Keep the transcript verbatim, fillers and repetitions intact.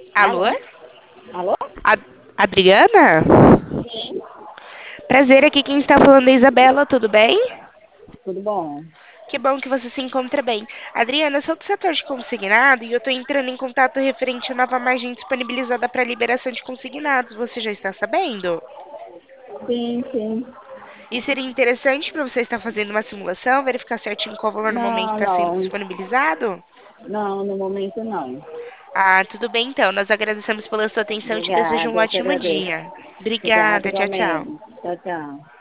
Alô? Alô? Alô? A- Adriana? Sim. Prazer, aqui quem está falando é a Isabela, tudo bem? Tudo bom? Que bom que você se encontra bem. Adriana, eu sou do setor de consignado e eu estou entrando em contato referente à nova margem disponibilizada para liberação de consignados. Você já está sabendo? Sim, sim. E seria interessante para você estar fazendo uma simulação, verificar certinho qual valor no momento Não, está sendo não. disponibilizado? Não, no momento não. Ah, tudo bem então. Nós agradecemos pela sua atenção e te desejo um Obrigada, eu que ótimo agradeço. dia. Obrigada Obrigada, tchau, tchau. igualmente. Tchau, tchau.